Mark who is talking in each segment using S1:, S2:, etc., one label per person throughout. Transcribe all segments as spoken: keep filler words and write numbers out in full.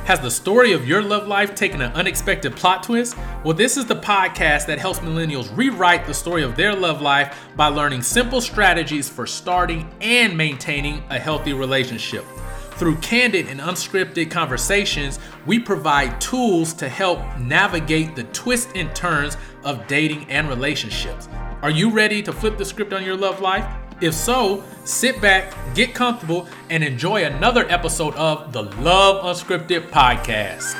S1: Has the story of your love life taken an unexpected plot twist? Well, this is the podcast that helps millennials rewrite the story of their love life by learning simple strategies for starting and maintaining a healthy relationship. Through candid and unscripted conversations, we provide tools to help navigate the twists and turns of dating and relationships. Are you ready to flip the script on your love life? If so, sit back, get comfortable, and enjoy another episode of the Love Unscripted podcast.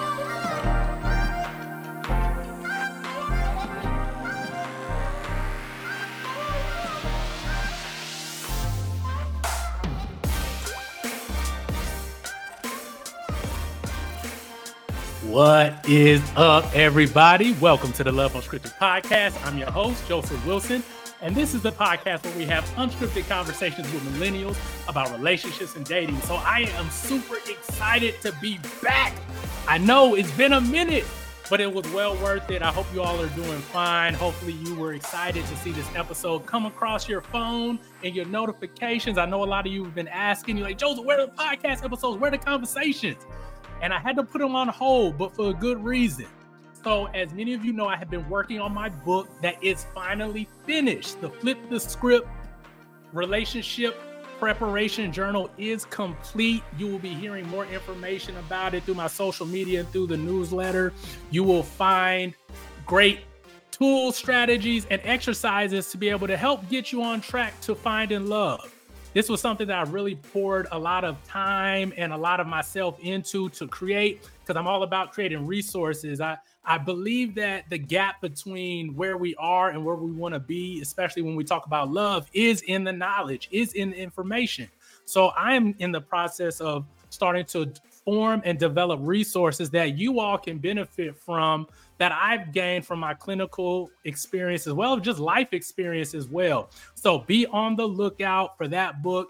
S1: What is up, everybody? Welcome to the Love Unscripted podcast. I'm your host, Joseph Wilson. And this is the podcast where we have unscripted conversations with millennials about relationships and dating. So I am super excited to be back. I know it's been a minute, but it was well worth it. I hope you all are doing fine. Hopefully you were excited to see this episode come across your phone and your notifications. I know a lot of you have been asking, you're like, Joseph, where are the podcast episodes? Where are the conversations? And I had to put them on hold, but for a good reason. So as many of you know, I have been working on my book that is finally finished. The Flip the Script Relationship Preparation Journal is complete. You will be hearing more information about it through my social media and through the newsletter. You will find great tools, strategies, and exercises to be able to help get you on track to finding love. This was something that I really poured a lot of time and a lot of myself into to create, because I'm all about creating resources. I, I believe that the gap between where we are and where we want to be, especially when we talk about love, is in the knowledge, is in the information. So I am in the process of starting to form and develop resources that you all can benefit from, that I've gained from my clinical experience as well as just life experience as well. So be on the lookout for that book.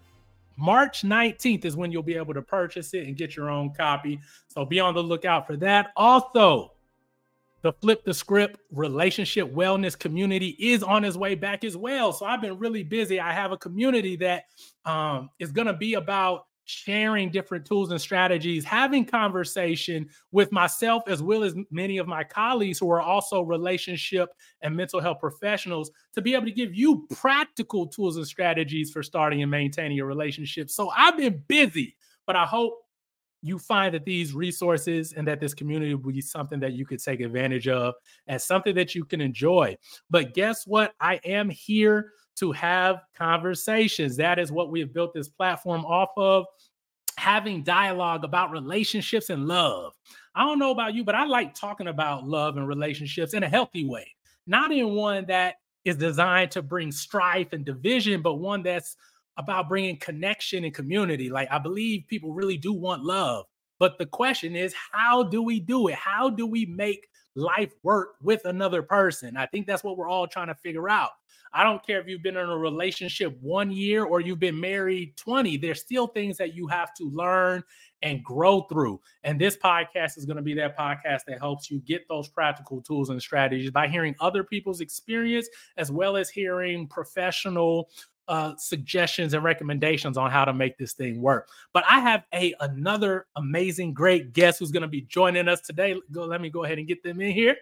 S1: March nineteenth is when you'll be able to purchase it and get your own copy. So be on the lookout for that. Also, the Flip the Script Relationship Wellness Community is on its way back as well. So I've been really busy. I have a community that um, is going to be about sharing different tools and strategies, having conversation with myself as well as many of my colleagues who are also relationship and mental health professionals, to be able to give you practical tools and strategies for starting and maintaining your relationship. So I've been busy, but I hope you find that these resources and that this community will be something that you could take advantage of as something that you can enjoy. But guess what? I am here to have conversations. That is what we have built this platform off of, having dialogue about relationships and love. I don't know about you, but I like talking about love and relationships in a healthy way, not in one that is designed to bring strife and division, but one that's about bringing connection and community. Like, I believe people really do want love, but the question is, how do we do it? How do we make life work with another person? I think that's what we're all trying to figure out. I don't care if you've been in a relationship one year or you've been married twenty, there's still things that you have to learn and grow through. And this podcast is going to be that podcast that helps you get those practical tools and strategies by hearing other people's experience, as well as hearing professional uh, suggestions and recommendations on how to make this thing work. But I have a another amazing, great guest who's going to be joining us today. Go, let me go ahead and get them in here.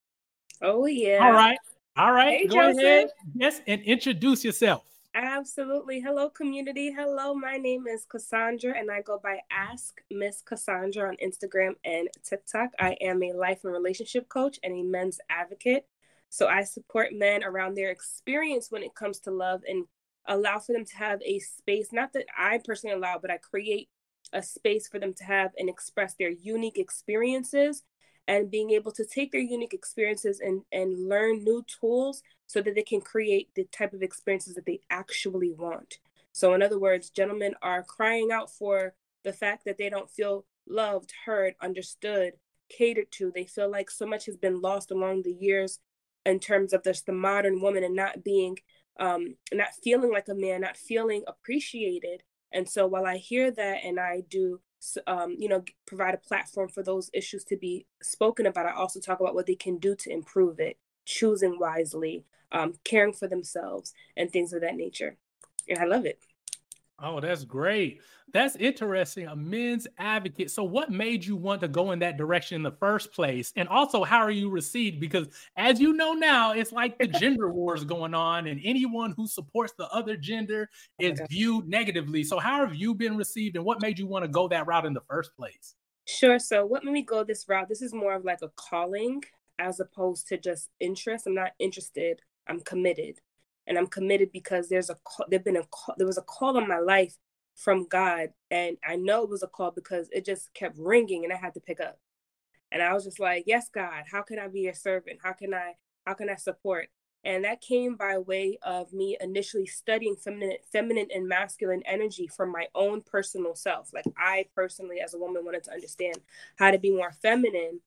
S2: Oh, yeah.
S1: All right. All right,
S2: hey,
S1: go
S2: Joseph.
S1: ahead, yes, and introduce yourself.
S2: Absolutely. Hello, community. Hello, my name is Cassandra, and I go by Ask Miss Cassandra on Instagram and TikTok. I am a life and relationship coach and a men's advocate. So I support men around their experience when it comes to love and allow for them to have a space, not that I personally allow, but I create a space for them to have and express their unique experiences, and being able to take their unique experiences and, and learn new tools so that they can create the type of experiences that they actually want. So in other words, gentlemen are crying out for the fact that they don't feel loved, heard, understood, catered to. They feel like so much has been lost along the years in terms of just the modern woman and not being, um, not feeling like a man, not feeling appreciated. And so while I hear that and I do Um, you know, provide a platform for those issues to be spoken about, I also talk about what they can do to improve it, choosing wisely, um, caring for themselves, and things of that nature. And I love it.
S1: Oh, that's great. That's interesting. A men's advocate. So, what made you want to go in that direction in the first place? And also, how are you received? Because, as you know now, it's like the gender wars going on, and anyone who supports the other gender
S2: Oh my
S1: is
S2: God.
S1: viewed negatively. So, how have you been received, and what made you want to go that route in the first place?
S2: Sure. So, what made me go this route? This is more of like a calling as opposed to just interest. I'm not interested. I'm committed, and I'm committed because there's a call, there've been a call, there was a call on my life from God, and I know it was a call because it just kept ringing, and I had to pick up. And I was just like, yes, God, how can I be a servant? How can I, how can I support? And that came by way of me initially studying feminine, feminine and masculine energy from my own personal self. Like I personally, as a woman, wanted to understand how to be more feminine.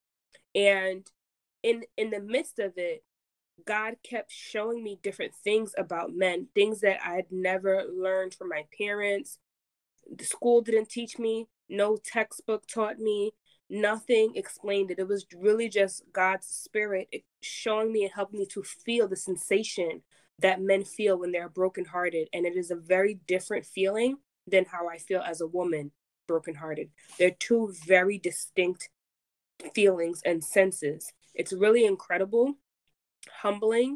S2: And in in the midst of it, God kept showing me different things about men, things that I had never learned from my parents. The school didn't teach me, no textbook taught me, nothing explained it. It was really just God's spirit showing me and helping me to feel the sensation that men feel when they're brokenhearted. And it is a very different feeling than how I feel as a woman brokenhearted. They're two very distinct feelings and senses. It's really incredible, humbling.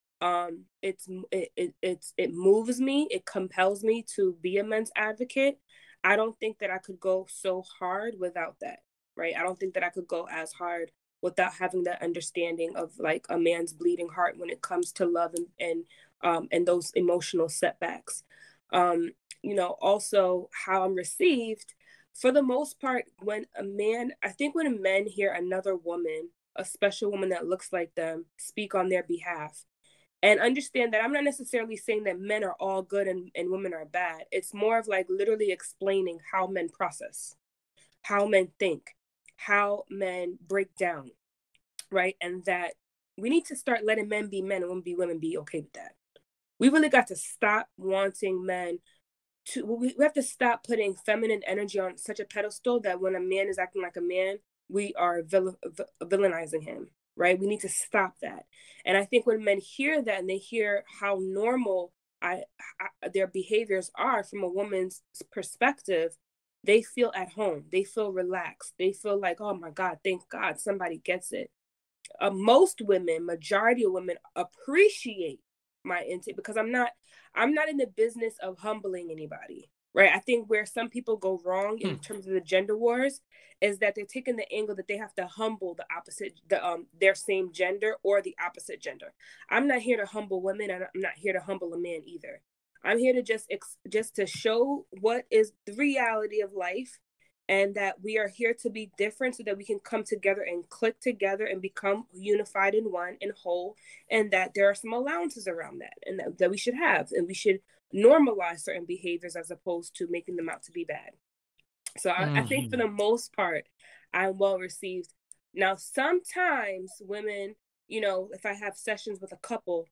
S2: Um, it's it, it it's it moves me. It compels me to be a men's advocate. I don't think that I could go so hard without that, right? I don't think that I could go as hard without having that understanding of like a man's bleeding heart when it comes to love and and um and those emotional setbacks. Um, you know, also how I'm received for the most part when a man, I think when men hear another woman, a special woman that looks like them, speak on their behalf and understand that I'm not necessarily saying that men are all good and, and women are bad. It's more of like literally explaining how men process, how men think, how men break down, right? And that we need to start letting men be men and women be women, be okay with that. We really got to stop wanting men to, we have to stop putting feminine energy on such a pedestal that when a man is acting like a man, we are vill- villainizing him, right? We need to stop that. And I think when men hear that and they hear how normal I, I, their behaviors are from a woman's perspective, they feel at home. They feel relaxed. They feel like, oh my God, thank God somebody gets it. Uh, most women, majority of women appreciate my intake because I'm not, I'm not in the business of humbling anybody, right? I think where some people go wrong in
S1: Hmm.
S2: terms of the gender wars is that they're taking the angle that they have to humble the opposite, the um their same gender or the opposite gender. I'm not here to humble women, and I'm not here to humble a man either. I'm here to just ex- just to show what is the reality of life and that we are here to be different so that we can come together and click together and become unified in one and whole, and that there are some allowances around that and that, that we should have, and we should normalize certain behaviors as opposed to making them out to be bad. So I, I think for
S1: Mhm.
S2: the most part, I'm well received. Now, sometimes women, you know, if I have sessions with a couple,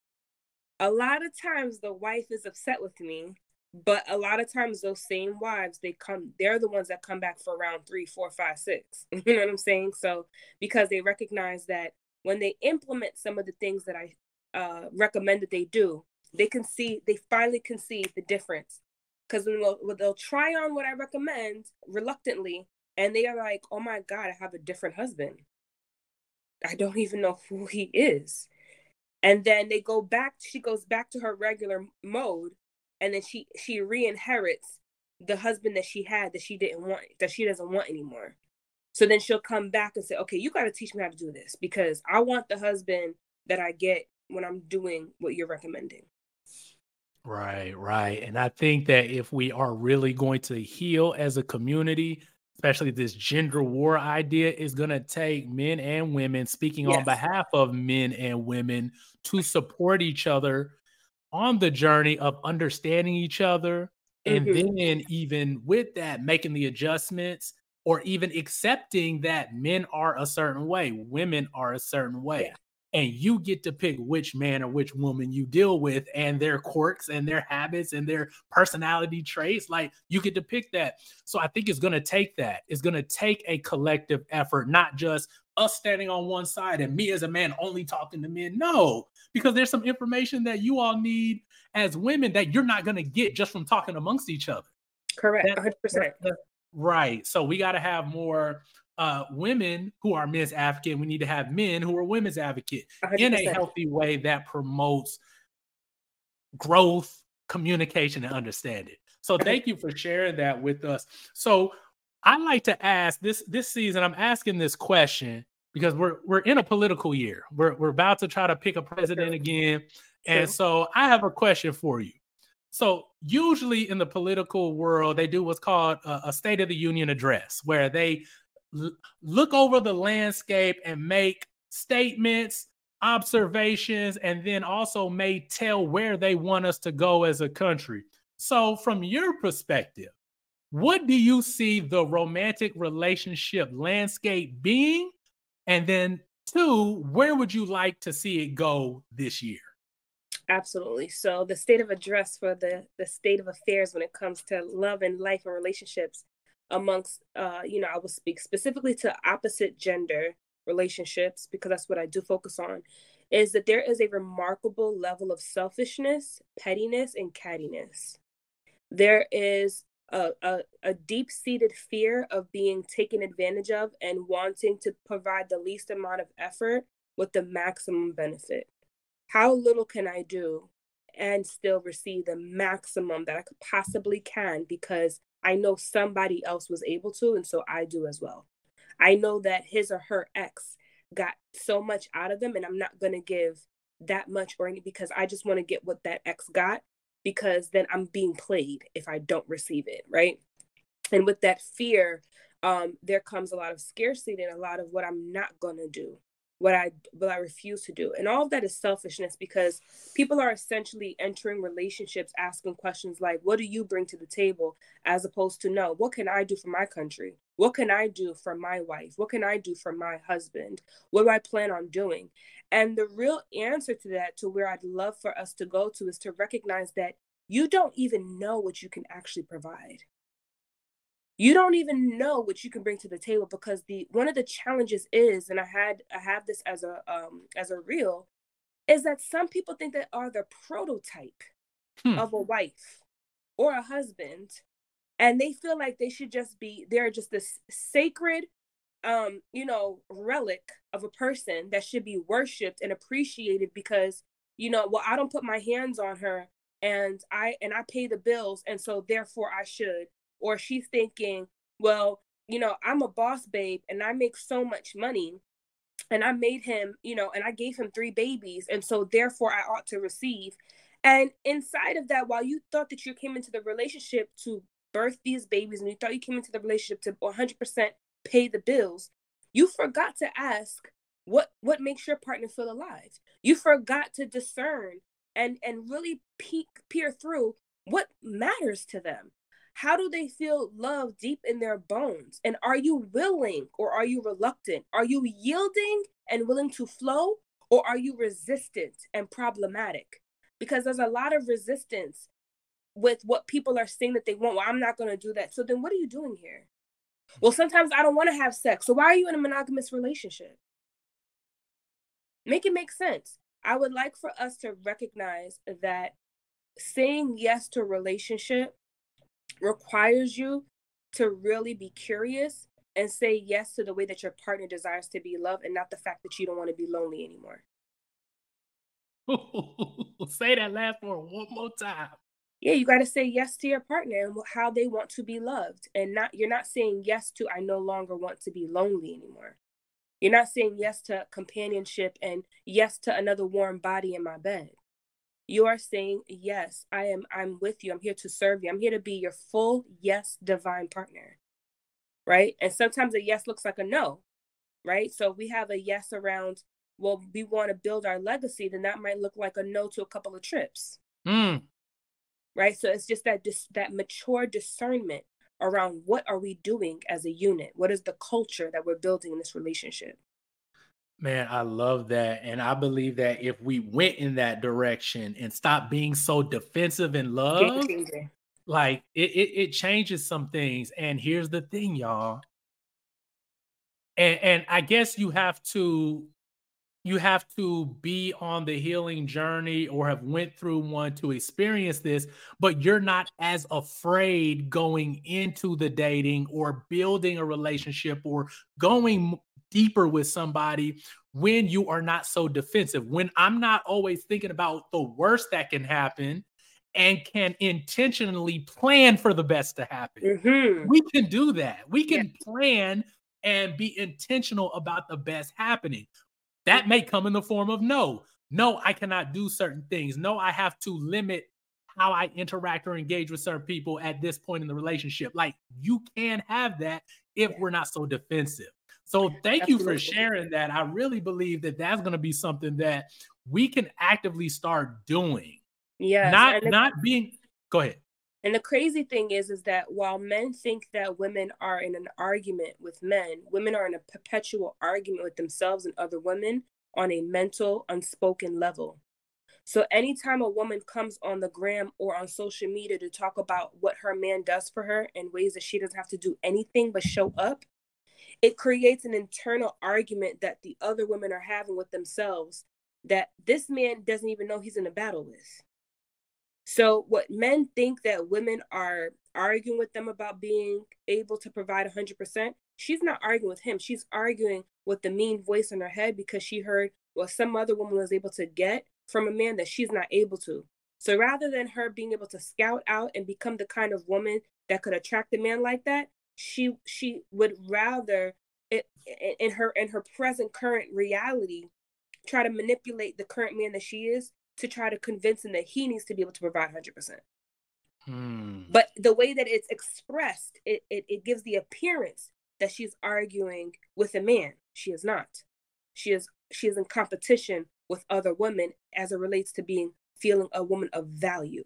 S2: a lot of times the wife is upset with me, but a lot of times those same wives, they come, they're the ones that come back for round three, four, five, six. You know what I'm saying? So because they recognize that when they implement some of the things that I uh, recommend that they do, they can see, they finally can see the difference. Because when they'll, when they'll try on what I recommend reluctantly, and they are like, oh my God, I have a different husband. I don't even know who he is. And then they go back, she goes back to her regular mode, and then she she re-inherits the husband that she had that she didn't want, that she doesn't want anymore. So then she'll come back and say, okay, you got to teach me how to do this because I want the husband that I get when I'm doing what you're recommending.
S1: Right, right. And I think that if we are really going to heal as a community, especially this gender war idea, is going to take men and women speaking on
S2: Yes.
S1: behalf of men and women to support each other on the journey of understanding each other. And
S2: Mm-hmm.
S1: then, even with that, making the adjustments or even accepting that men are a certain way, women are a certain
S2: Yeah.
S1: way. and you get to pick which man or which woman you deal with and their quirks and their habits and their personality traits. Like, you get to pick that. So I think it's going to take that. It's going to take a collective effort, not just us standing on one side and me as a man only talking to men. No, because there's some information that you all need as women that you're not going to get just from talking amongst each other.
S2: Correct.
S1: That-
S2: one hundred percent.
S1: that- that- right. So we got to have more uh, women who are men's advocate. We need to have men who are women's advocate
S2: one hundred percent.
S1: in a healthy way that promotes growth, communication, and understanding. So thank you for sharing that with us. So I like to ask this this season, I'm asking this question because we're we're in a political year. We're we're about to try to pick a president again. And
S2: True.
S1: so I have a question for you. So usually in the political world, they do what's called a, a State of the Union address, where they l- look over the landscape and make statements, observations, and then also may tell where they want us to go as a country. So from your perspective, what do you see the romantic relationship landscape being? And then two, where would you like to see it go this year?
S2: Absolutely. So the state of address for the the state of affairs when it comes to love and life and relationships amongst, uh, you know, I will speak specifically to opposite gender relationships because that's what I do focus on, is that there is a remarkable level of selfishness, pettiness, and cattiness. There is a, a, a deep-seated fear of being taken advantage of and wanting to provide the least amount of effort with the maximum benefit. How little can I do and still receive the maximum that I could possibly can because I know somebody else was able to, and so I do as well. I know that his or her ex got so much out of them, and I'm not going to give that much or any because I just want to get what that ex got because then I'm being played if I don't receive it, right? And with that fear, um, there comes a lot of scarcity and a lot of what I'm not going to do. What I what I refuse to do. And all of that is selfishness because people are essentially entering relationships asking questions like, what do you bring to the table? As opposed to, no, what can I do for my country? What can I do for my wife? What can I do for my husband? What do I plan on doing? And the real answer to that, to where I'd love for us to go to, is to recognize that you don't even know what you can actually provide. You don't even know what you can bring to the table because the one of the challenges is, and I had I have this as a um as a reel, is that some people think they are the prototype
S1: Hmm.
S2: of a wife or a husband, and they feel like they should just be they're just this sacred um you know relic of a person that should be worshipped and appreciated because you know well I don't put my hands on her and I and I pay the bills and so therefore I should. Or she's thinking, well, you know, I'm a boss babe and I make so much money and I made him, you know, and I gave him three babies. And so therefore I ought to receive. And inside of that, while you thought that you came into the relationship to birth these babies and you thought you came into the relationship to one hundred percent pay the bills, you forgot to ask what what makes your partner feel alive. You forgot to discern and and really peek peer through what matters to them. How do they feel love deep in their bones? And are you willing or are you reluctant? Are you yielding and willing to flow or are you resistant and problematic? Because there's a lot of resistance with what people are saying that they want. Well, I'm not going to do that. So then what are you doing here? Well, sometimes I don't want to have sex. So why are you in a monogamous relationship? Make it make sense. I would like for us to recognize that saying yes to a relationship requires you to really be curious and say yes to the way that your partner desires to be loved and not the fact that you don't want to be lonely anymore.
S1: Say that last one one more time.
S2: Yeah, you got to say yes to your partner and how they want to be loved. And not you're not saying yes to I no longer want to be lonely anymore. You're not saying yes to companionship and yes to another warm body in my bed. You are saying, yes, I am, I'm with you. I'm here to serve you. I'm here to be your full, yes, divine partner, right? And sometimes a yes looks like a no, right? So if we have a yes around, well, we want to build our legacy, then that might look like a no to a couple of trips,
S1: Mm.
S2: right? So it's just that dis- that mature discernment around what are we doing as a unit? What is the culture that we're building in this relationship?
S1: Man, I love that. And I believe that if we went in that direction and stopped being so defensive in
S2: Game
S1: love,
S2: changer.
S1: like it, it, it changes some things. And here's the thing, y'all. And, and I guess you have to you have to be on the healing journey or have went through one to experience this, but you're not as afraid going into the dating or building a relationship or going m- deeper with somebody when you are not so defensive, when I'm not always thinking about the worst that can happen and can intentionally plan for the best to happen.
S2: Mm-hmm.
S1: We can do that. We
S2: Yeah.
S1: can plan and be intentional about the best happening. That may come in the form of no. No, I cannot do certain things. No, I have to limit how I interact or engage with certain people at this point in the relationship. Like you can have that if
S2: Yeah.
S1: we're not so defensive. So thank you for
S2: Absolutely.
S1: sharing that. I really believe that that's going to be something that we can actively start doing.
S2: Yes.
S1: Not
S2: And the,
S1: not being go ahead.
S2: and the crazy thing is, is that while men think that women are in an argument with men, women are in a perpetual argument with themselves and other women on a mental, unspoken level. So anytime a woman comes on the gram or on social media to talk about what her man does for her in ways that she doesn't have to do anything but show up, it creates an internal argument that the other women are having with themselves that this man doesn't even know he's in a battle with. So what men think that women are arguing with them about being able to provide one hundred percent, she's not arguing with him. She's arguing with the mean voice in her head because she heard what some other woman was able to get from a man that she's not able to. So rather than her being able to scout out and become the kind of woman that could attract a man like that, she she would rather it, in her in her present current reality try to manipulate the current man that she is to try to convince him that he needs to be able to provide one hundred percent.
S1: Hmm.
S2: But the way that it's expressed, it, it, it gives the appearance that she's arguing with a man. She is not. She is she is in competition with other women as it relates to being feeling a woman of value.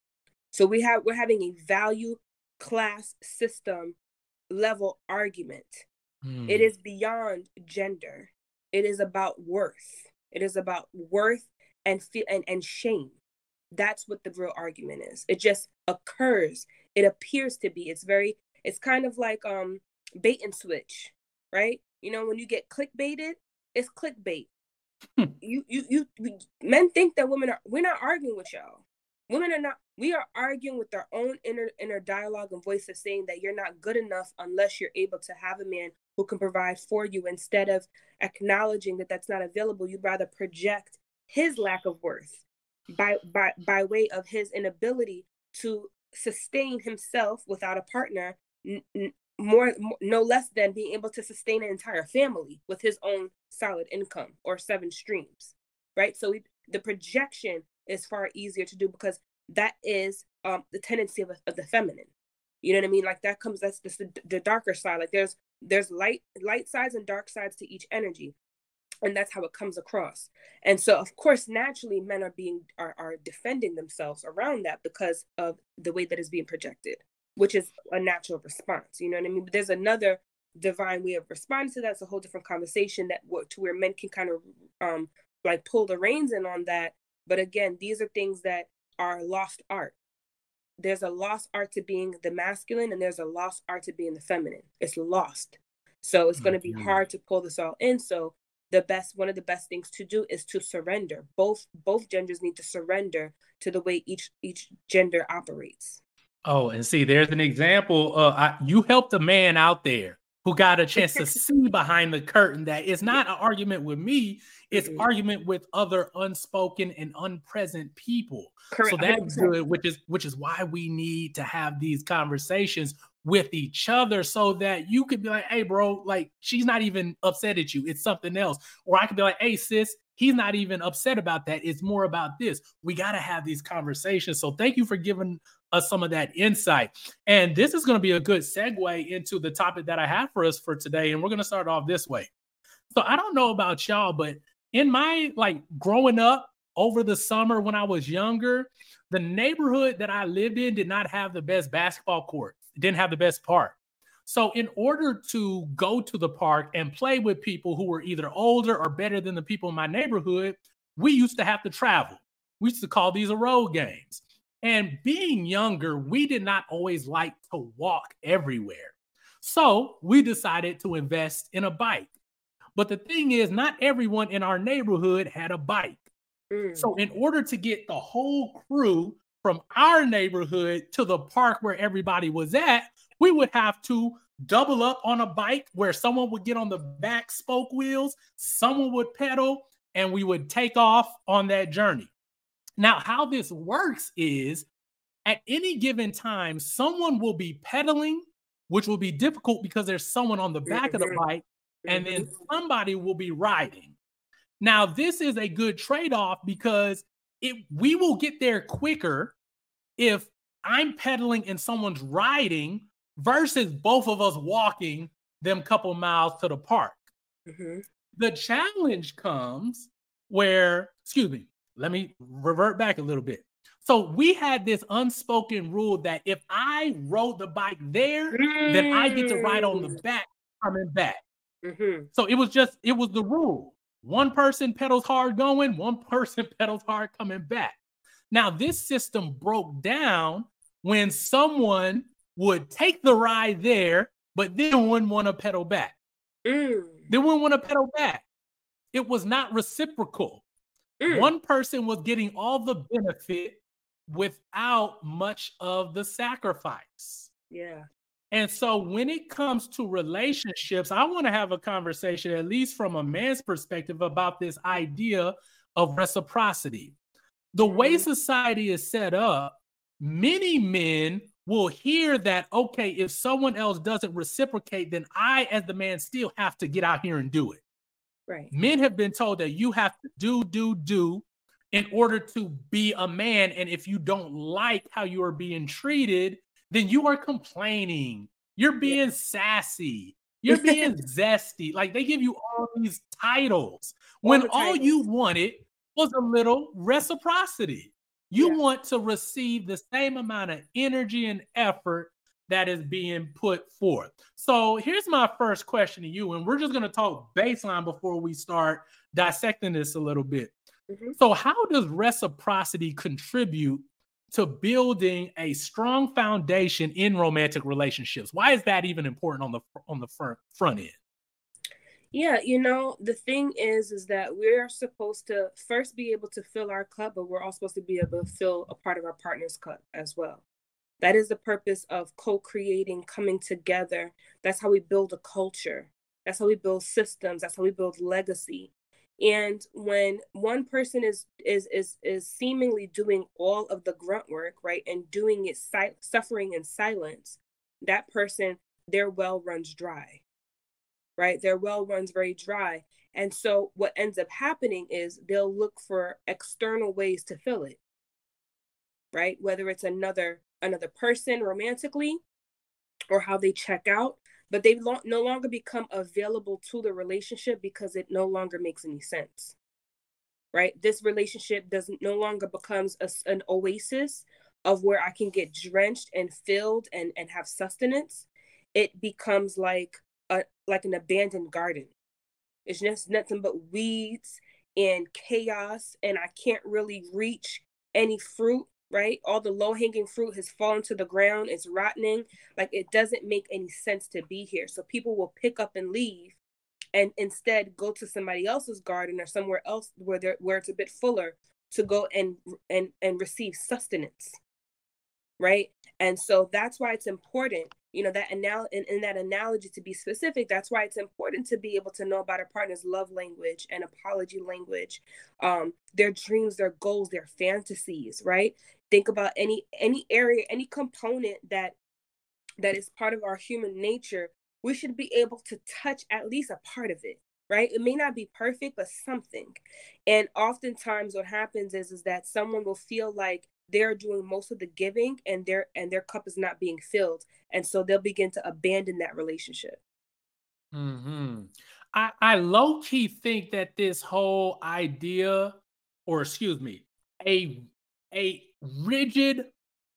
S2: So we have we're having a value class system level argument.
S1: Hmm.
S2: It is beyond gender. It is about worth. It is about worth and feel and, and shame. That's what the real argument is. It just occurs. It appears to be. It's very, it's kind of like um bait and switch, right? You know, when you get clickbaited, it's clickbait.
S1: Hmm.
S2: You, you, you, we, men think that women are, we're not arguing with y'all. Women are not, we are arguing with our own inner, inner dialogue and voices saying that you're not good enough unless you're able to have a man who can provide for you. Instead of acknowledging that that's not available, you'd rather project his lack of worth by by by way of his inability to sustain himself without a partner, n- n- more, more no less than being able to sustain an entire family with his own solid income or seven streams, right? So we, the projection is far easier to do because that is um the tendency of, of the feminine. You know what I mean? Like that comes, that's just the, the darker side. Like there's there's light light sides and dark sides to each energy. And that's how it comes across. And so, of course, naturally, men are being are, are defending themselves around that because of the way that is being projected, which is a natural response. You know what I mean? But there's another divine way of responding to that. It's a whole different conversation that to where men can kind of um like pull the reins in on that. But again, these are things that are lost art. There's a lost art to being the masculine, and there's a lost art to being the feminine. It's lost. So it's going to be
S1: Mhm.
S2: hard to pull this all in. So the best, one of the best things to do is to surrender. Both both genders need to surrender to the way each each gender operates.
S1: Oh, and see, there's an example. Uh, I, you helped a man out there who got a chance to see behind the curtain that it's not an argument with me, it's
S2: Mhm.
S1: argument with other unspoken and unpresent people.
S2: Correct.
S1: So
S2: one hundred
S1: that's
S2: percent.
S1: good, which is which is why we need to have these conversations with each other so that you could be like, hey, bro, like she's not even upset at you. It's something else. Or I could be like, hey, sis, he's not even upset about that. It's more about this. We got to have these conversations. So thank you for giving us some of that insight. And this is going to be a good segue into the topic that I have for us for today. And we're going to start off this way. So I don't know about y'all, but in my like growing up over the summer when I was younger, the neighborhood that I lived in did not have the best basketball court. It didn't have the best park. So in order to go to the park and play with people who were either older or better than the people in my neighborhood, we used to have to travel. We used to call these a road games. And being younger, we did not always like to walk everywhere. So we decided to invest in a bike. But the thing is, not everyone in our neighborhood had a bike. Mm. So in order to get the whole crew from our neighborhood to the park where everybody was at, we would have to double up on a bike where someone would get on the back spoke wheels, someone would pedal, and we would take off on that journey. Now, how this works is at any given time, someone will be pedaling, which will be difficult because there's someone on the back mm-hmm. of the bike, and then somebody will be riding. Now, this is a good trade-off because it we will get there quicker if I'm pedaling and someone's riding versus both of us walking them couple miles to the park. Mm-hmm. The challenge comes where, excuse me, let me revert back a little bit. So we had this unspoken rule that if I rode the bike there, mm. then I get to ride on the back coming back. Mm-hmm. So it was just, it was the rule. One person pedals hard going, one person pedals hard coming back. Now, this system broke down when someone would take the ride there, but then wouldn't want to pedal back. Mm. They wouldn't want to pedal back. It was not reciprocal. Mm. One person was getting all the benefit without much of the sacrifice.
S2: Yeah.
S1: And so when it comes to relationships, I want to have a conversation, at least from a man's perspective, about this idea of reciprocity. The way society is set up, many men will hear that, okay, if someone else doesn't reciprocate, then I, as the man, still have to get out here and do it.
S2: Right.
S1: Men have been told that you have to do, do, do in order to be a man. And if you don't like how you are being treated, then you are complaining. You're being yeah. sassy. You're being zesty. Like they give you all these titles when all, all you wanted was a little reciprocity. You yeah. want to receive the same amount of energy and effort that is being put forth. So here's my first question to you, and we're just going to talk baseline before we start dissecting this a little bit. Mm-hmm. So how does reciprocity contribute to building a strong foundation in romantic relationships? Why is that even important on the on the front front end?
S2: Yeah, you know, the thing is, is that we're supposed to first be able to fill our cup, but we're also supposed to be able to fill a part of our partner's cup as well. That is the purpose of co-creating, coming together. That's how we build a culture. That's how we build systems. That's how we build legacy. And when one person is is is is seemingly doing all of the grunt work, right, and doing it si- suffering in silence, that person, their well runs dry. Right? Their well runs very dry. And so what ends up happening is they'll look for external ways to fill it. Right? Whether it's another another person romantically or how they check out, but they lo- no longer become available to the relationship because it no longer makes any sense. Right? This relationship doesn't no longer becomes a, an oasis of where I can get drenched and filled and, and have sustenance. It becomes like A, like an abandoned garden. It's just nothing but weeds and chaos, and I can't really reach any fruit, right? All the low-hanging fruit has fallen to the ground. It's rotting. Like, it doesn't make any sense to be here. So people will pick up and leave and instead go to somebody else's garden or somewhere else where they're where it's a bit fuller to go and and and receive sustenance, right? And so that's why it's important, you know, that anal- in, in that analogy, to be specific, that's why it's important to be able to know about a partner's love language and apology language, um, their dreams, their goals, their fantasies, right? Think about any any area, any component that that is part of our human nature. We should be able to touch at least a part of it, right? It may not be perfect, but something. And oftentimes what happens is, is that someone will feel like they're doing most of the giving and their and their cup is not being filled. And so they'll begin to abandon that relationship.
S1: Mm-hmm. I, I low-key think that this whole idea, or excuse me, a, a rigid,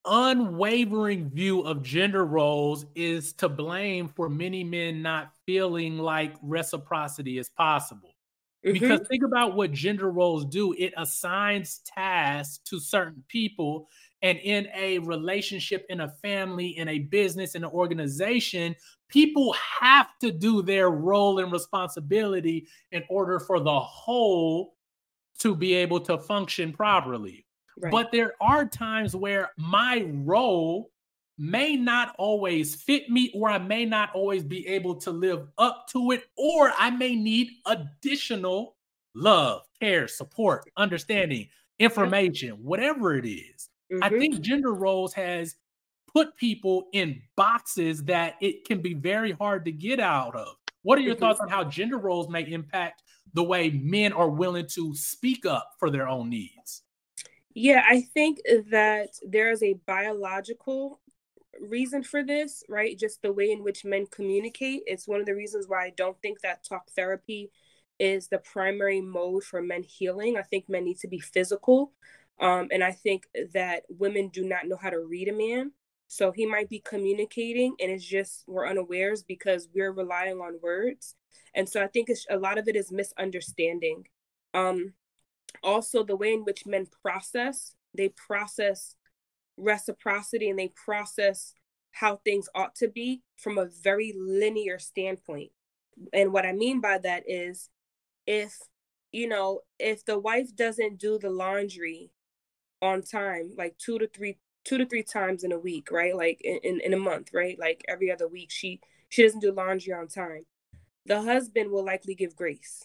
S1: unwavering view of gender roles is to blame for many men not feeling like reciprocity is possible. Mm-hmm. Because think about what gender roles do. It assigns tasks to certain people, and in a relationship, in a family, in a business, in an organization, people have to do their role and responsibility in order for the whole to be able to function properly. Right. But there are times where my role may not always fit me, or I may not always be able to live up to it, or I may need additional love, care, support, understanding, information, whatever it is. Mm-hmm. I think gender roles has put people in boxes that it can be very hard to get out of. What are your mm-hmm. thoughts on how gender roles may impact the way men are willing to speak up for their own needs?
S2: Yeah, I think that there is a biological reason for this, right? Just the way in which men communicate. It's one of the reasons why I don't think that talk therapy is the primary mode for men healing. I think men need to be physical. Um, and I think that women do not know how to read a man. So he might be communicating and it's just we're unawares because we're relying on words. And so I think it's, a lot of it is misunderstanding. Um, also, the way in which men process, they process reciprocity and they process how things ought to be from a very linear standpoint. And what I mean by that is if, you know, if the wife doesn't do the laundry on time, like two to three, two to three times in a week, right? Like in, in, in a month, right? Like every other week, she, she doesn't do laundry on time. The husband will likely give grace.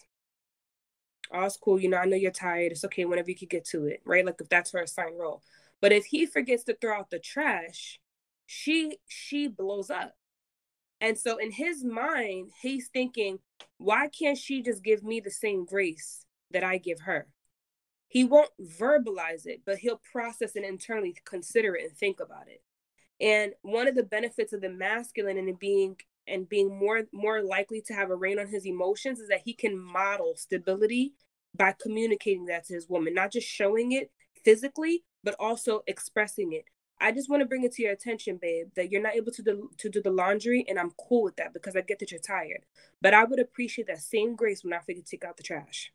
S2: Oh, it's cool. You know, I know you're tired. It's okay. Whenever you can get to it, right? Like if that's her assigned role. But if he forgets to throw out the trash, she, she blows up. And so in his mind, he's thinking, why can't she just give me the same grace that I give her? He won't verbalize it, but he'll process and internally consider it and think about it. And one of the benefits of the masculine and being and being more more likely to have a reign on his emotions is that he can model stability by communicating that to his woman, not just showing it physically, but also expressing it. I just want to bring it to your attention, babe, that you're not able to do, to do the laundry, and I'm cool with that because I get that you're tired. But I would appreciate that same grace when I forget to take out the trash.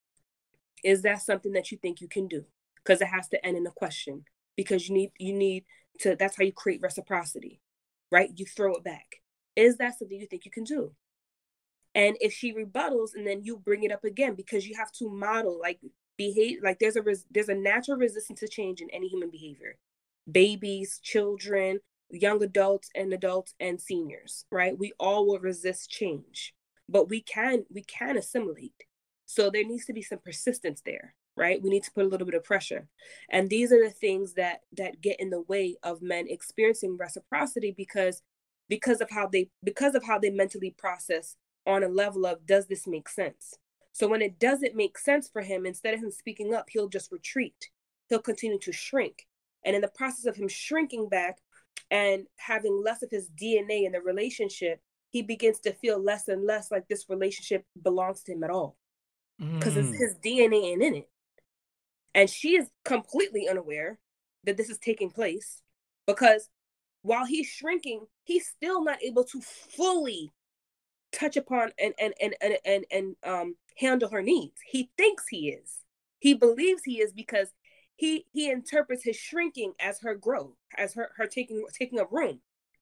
S2: Is that something that you think you can do? Because it has to end in a question. Because you need you need to, that's how you create reciprocity, right? You throw it back. Is that something you think you can do? And if she rebuttals, and then you bring it up again, because you have to model, like behave, like there's a res, there's a natural resistance to change in any human behavior. Babies, children, young adults, and adults and seniors, right? We all will resist change, but we can we can assimilate. So there needs to be some persistence there, right? We need to put a little bit of pressure. And these are the things that that get in the way of men experiencing reciprocity because because of how they because of how they mentally process on a level of, does this make sense? So when it doesn't make sense for him, instead of him speaking up, he'll just retreat. He'll continue to shrink. And in the process of him shrinking back and having less of his D N A in the relationship, he begins to feel less and less like this relationship belongs to him at all. Because mm. his D N A ain't in it. And she is completely unaware that this is taking place because while he's shrinking, he's still not able to fully touch upon and and and and and, and um handle her needs. He thinks he is. He believes he is because he he interprets his shrinking as her growth, as her her taking taking up room.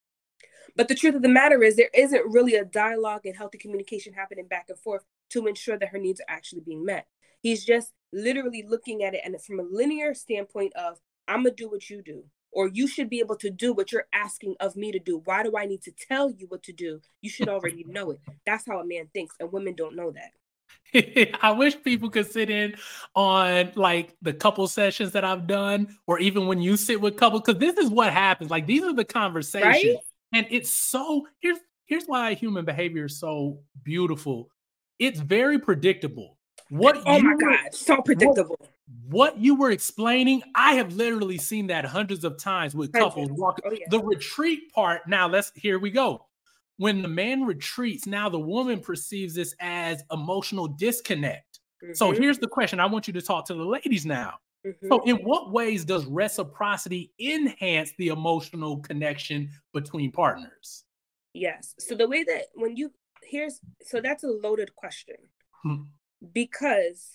S2: But the truth of the matter is there isn't really a dialogue and healthy communication happening back and forth to ensure that her needs are actually being met. He's just literally looking at it and from a linear standpoint of, I'm gonna do what you do, or you should be able to do what you're asking of me to do. Why do I need to tell you what to do? You should already know it. That's how a man thinks, and women don't know that.
S1: I wish people could sit in on like the couple sessions that I've done, or even when you sit with couples, because this is what happens. Like these are the conversations, right? And it's so here's here's why human behavior is so beautiful. It's very predictable. What
S2: oh
S1: you
S2: my
S1: were,
S2: God, so predictable.
S1: What, what you were explaining, I have literally seen that hundreds of times with couples walking. Oh, yeah. The retreat part, now let's, here we go. When the man retreats, now the woman perceives this as emotional disconnect. Mm-hmm. So here's the question. I want you to talk to the ladies now.
S2: Mm-hmm.
S1: So in what ways does reciprocity enhance the emotional connection between partners?
S2: Yes. So the way that when you, here's, so that's a loaded question.
S1: Hmm.
S2: Because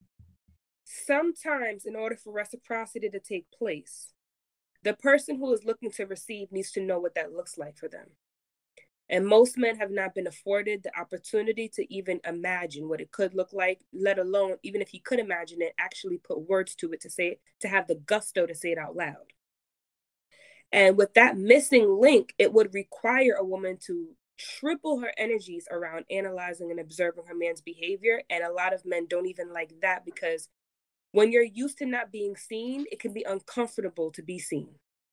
S2: sometimes in order for reciprocity to take place, the person who is looking to receive needs to know what that looks like for them. And most men have not been afforded the opportunity to even imagine what it could look like, let alone, even if he could imagine it, actually put words to it, to say it, to have the gusto to say it out loud. And with that missing link, it would require a woman to triple her energies around analyzing and observing her man's behavior. And a lot of men don't even like that, because when you're used to not being seen, it can be uncomfortable to be seen.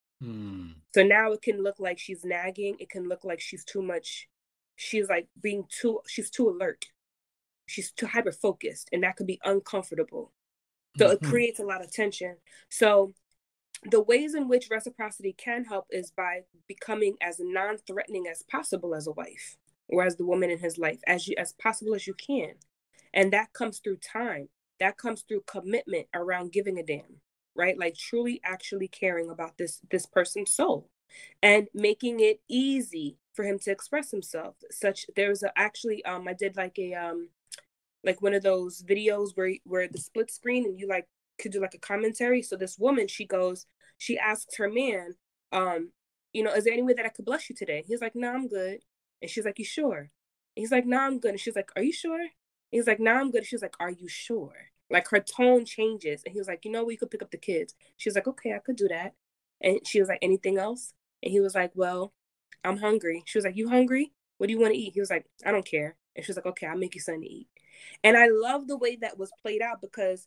S1: Hmm.
S2: So now it can look like she's nagging. It can look like she's too much. She's like being too, she's too alert. She's too hyper focused, and that could be uncomfortable. So mm-hmm. It creates a lot of tension. So the ways in which reciprocity can help is by becoming as non-threatening as possible as a wife, or as the woman in his life, as you as possible as you can. And that comes through time. That comes through commitment around giving a damn, right? Like truly actually caring about this, this person's soul, and making it easy for him to express himself. Such there's a, actually, um, I did like a, um, like one of those videos where, where the split screen and you like could do like a commentary. So this woman, she goes, she asks her man, um, you know, is there any way that I could bless you today? He's like, no, I'm good. And she's like, you sure? And he's like, no, I'm good. And she's like, are you sure? And he's like, no, I'm good. And she's like, are you sure? Like her tone changes. And he was like, you know, we could pick up the kids. She was like, okay, I could do that. And she was like, anything else? And he was like, well, I'm hungry. She was like, you hungry? What do you want to eat? He was like, I don't care. And she was like, okay, I'll make you something to eat. And I love the way that was played out, because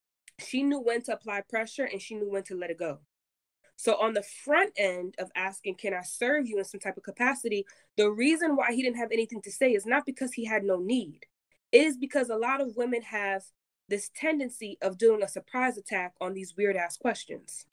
S2: she knew when to apply pressure and she knew when to let it go. So on the front end of asking, can I serve you in some type of capacity? The reason why he didn't have anything to say is not because he had no need. It is because a lot of women have this tendency of doing a surprise attack on these weird ass questions.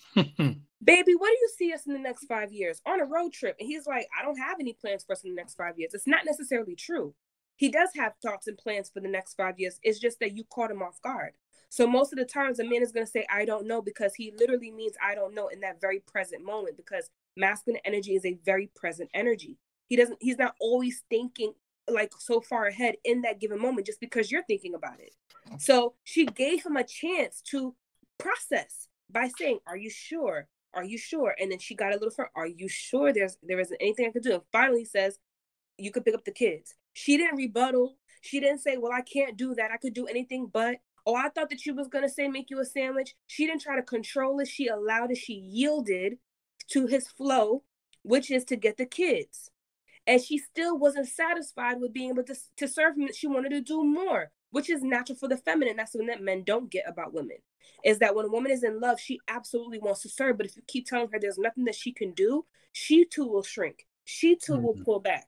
S2: Baby, what do you see us in the next five years? On a road trip. And he's like, I don't have any plans for us in the next five years. It's not necessarily true. He does have thoughts and plans for the next five years. It's just that you caught him off guard. So most of the times a man is going to say, I don't know, because he literally means I don't know in that very present moment, because masculine energy is a very present energy. He doesn't, he's not always thinking like so far ahead in that given moment just because you're thinking about it. So she gave him a chance to process by saying, are you sure? Are you sure? And then she got a little further. Are you sure there's there isn't anything I could do? And finally says, you could pick up the kids. She didn't rebuttal. She didn't say, well, I can't do that. I could do anything but. Oh, I thought that you was going to say, make you a sandwich. She didn't try to control it. She allowed it. She yielded to his flow, which is to get the kids. And she still wasn't satisfied with being able to, to serve him. She wanted to do more, which is natural for the feminine. That's something that men don't get about women, is that when a woman is in love, she absolutely wants to serve. But if you keep telling her there's nothing that she can do, she too will shrink. She too mm-hmm. will pull back.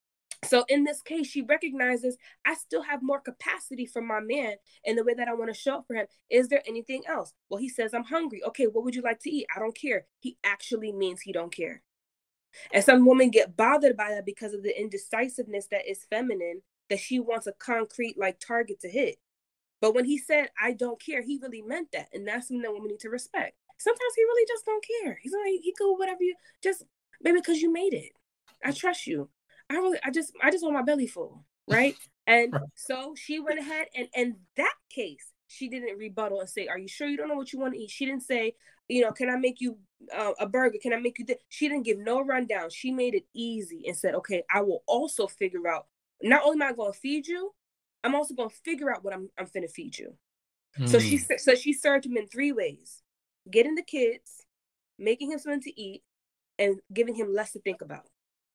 S2: So in this case, she recognizes, I still have more capacity for my man in the way that I want to show up for him. Is there anything else? Well, he says, I'm hungry. Okay, what would you like to eat? I don't care. He actually means he don't care. And some women get bothered by that because of the indecisiveness that is feminine, that she wants a concrete like target to hit. But when he said, I don't care, he really meant that. And that's something that women need to respect. Sometimes he really just don't care. He's like, he could whatever you just, baby, because you made it. I trust you. I really, I just, I just want my belly full, right? And right. So she went ahead, and in that case, she didn't rebuttal and say, "Are you sure you don't know what you want to eat?" She didn't say, "You know, can I make you uh, a burger? Can I make you this?" She didn't give no rundown. She made it easy and said, "Okay, I will also figure out. Not only am I going to feed you, I'm also going to figure out what I'm, I'm finna feed you." Mm. So she, so she served him in three ways: getting the kids, making him something to eat, and giving him less to think about.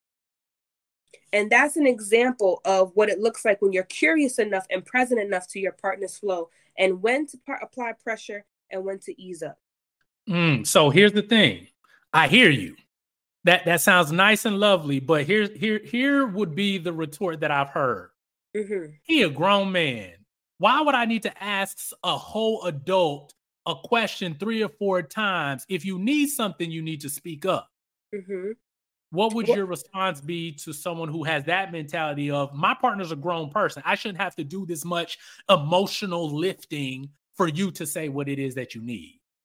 S2: And that's an example of what it looks like when you're curious enough and present enough to your partner's flow, and when to par- apply pressure and when to ease up.
S1: Mm, so here's the thing. I hear you. That that sounds nice and lovely, but here's here here would be the retort that I've heard. Mm-hmm. He a grown man. Why would I need to ask a whole adult a question three or four times? If you need something, you need to speak up. Mm-hmm. What would your response be to someone who has that mentality of, my partner's a grown person, I shouldn't have to do this much emotional lifting for you to say what it is that you need?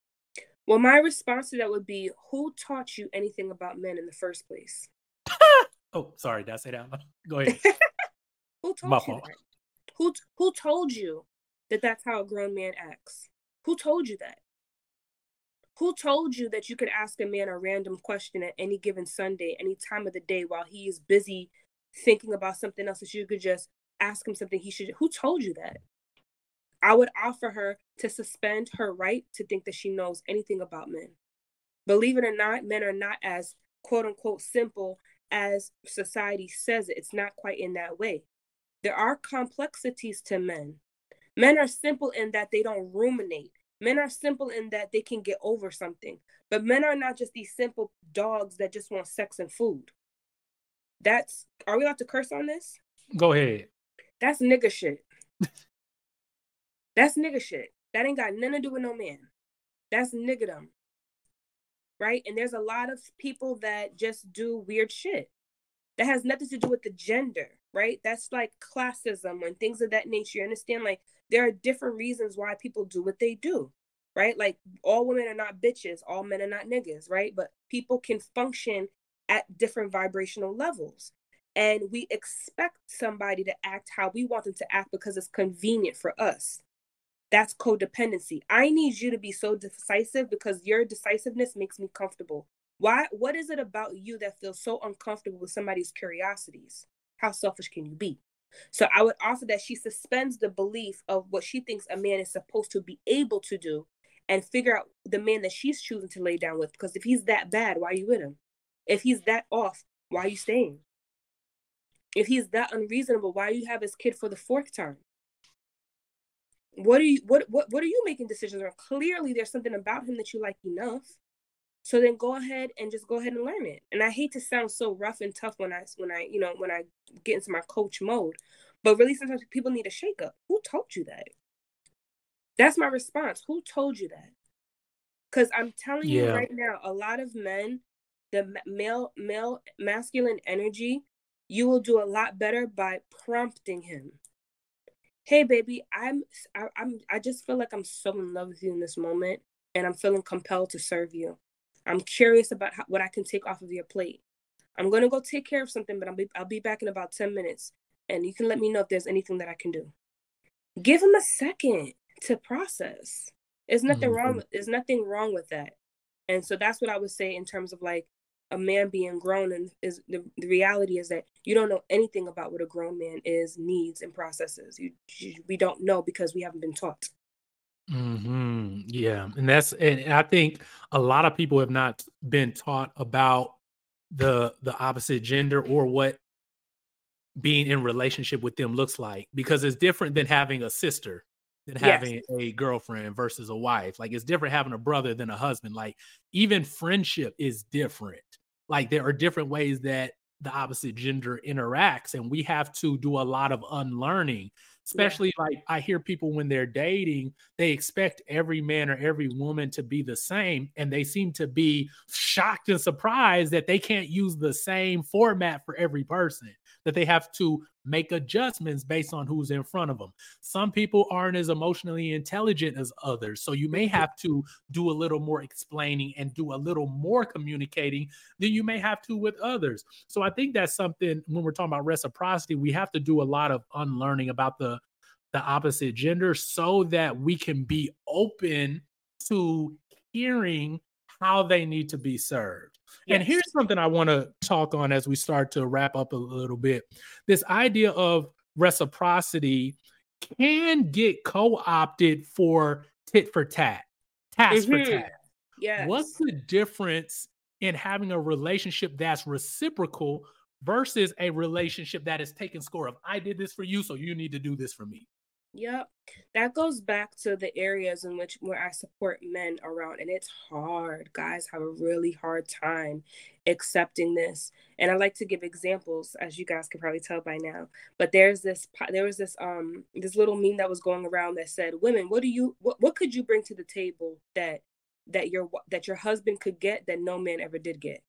S2: Well, my response to that would be, who taught you anything about men in the first place?
S1: Oh, sorry, did I say that? Go ahead.
S2: Who
S1: My
S2: taught you
S1: fault.
S2: that? Who who told you that that's how a grown man acts? Who told you that? Who told you that you could ask a man a random question at any given Sunday, any time of the day, while he is busy thinking about something else, that you could just ask him something he should? Who told you that? I would offer her to suspend her right to think that she knows anything about men. Believe it or not, men are not as quote unquote simple as society says it. It's not quite in that way. There are complexities to men. Men are simple in that they don't ruminate. Men are simple in that they can get over something. But men are not just these simple dogs that just want sex and food. That's, are we allowed to curse on this?
S1: Go ahead.
S2: That's nigga shit. That's nigga shit. That ain't got nothing to do with no man. That's niggerdom. Right? And there's a lot of people that just do weird shit. That has nothing to do with the gender, right? That's like classism and things of that nature. You understand? Like, there are different reasons why people do what they do, right? Like, all women are not bitches, all men are not niggas, right? But people can function at different vibrational levels. And we expect somebody to act how we want them to act because it's convenient for us. That's codependency. I need you to be so decisive because your decisiveness makes me comfortable. Why? What is it about you that feels so uncomfortable with somebody's curiosities? How selfish can you be? So I would offer that she suspends the belief of what she thinks a man is supposed to be able to do and figure out the man that she's choosing to lay down with. Because if he's that bad, why are you with him? If he's that off, why are you staying? If he's that unreasonable, why do you have his kid for the fourth time? What are you what what what are you making decisions on? Clearly there's something about him that you like enough. So then go ahead and just go ahead and learn it. And I hate to sound so rough and tough when I when I, you know, when I get into my coach mode, but really sometimes people need a shake up. Who told you that? That's my response. Who told you that? Because I'm telling yeah. you right now, a lot of men, the male male masculine energy, you will do a lot better by prompting him. Hey, baby, I'm, I, I'm, I just feel like I'm so in love with you in this moment, and I'm feeling compelled to serve you. I'm curious about how, what I can take off of your plate. I'm gonna go take care of something, but I'll be, I'll be back in about ten minutes, and you can let me know if there's anything that I can do. Give him a second to process. There's nothing mm-hmm. wrong with, there's nothing wrong with that, and so that's what I would say in terms of like a man being grown, and is the, the reality is that you don't know anything about what a grown man is, needs, and processes. You, you we don't know because we haven't been taught.
S1: Mm-hmm. Yeah, and that's and I think a lot of people have not been taught about the the opposite gender or what being in relationship with them looks like, because it's different than having a sister, than having yes. a girlfriend versus a wife. Like, it's different having a brother than a husband. Like, even friendship is different. Like, there are different ways that the opposite gender interacts, and we have to do a lot of unlearning, especially yeah. like I hear people when they're dating, they expect every man or every woman to be the same. And they seem to be shocked and surprised that they can't use the same format for every person, that they have to make adjustments based on who's in front of them. Some people aren't as emotionally intelligent as others. So you may have to do a little more explaining and do a little more communicating than you may have to with others. So I think that's something when we're talking about reciprocity, we have to do a lot of unlearning about the, the opposite gender so that we can be open to hearing how they need to be served. Yes. And here's something I want to talk on as we start to wrap up a little bit. This idea of reciprocity can get co-opted for tit for tat, task mm-hmm. for tat.
S2: Yes.
S1: What's the difference in having a relationship that's reciprocal versus a relationship that is taking score of, I did this for you, so you need to do this for me?
S2: Yep. That goes back to the areas in which where I support men around. And it's hard. Guys have a really hard time accepting this. And I like to give examples, as you guys can probably tell by now. But there's this there was this um this little meme that was going around that said, women, what do you what, what could you bring to the table that that your that your husband could get that no man ever did get?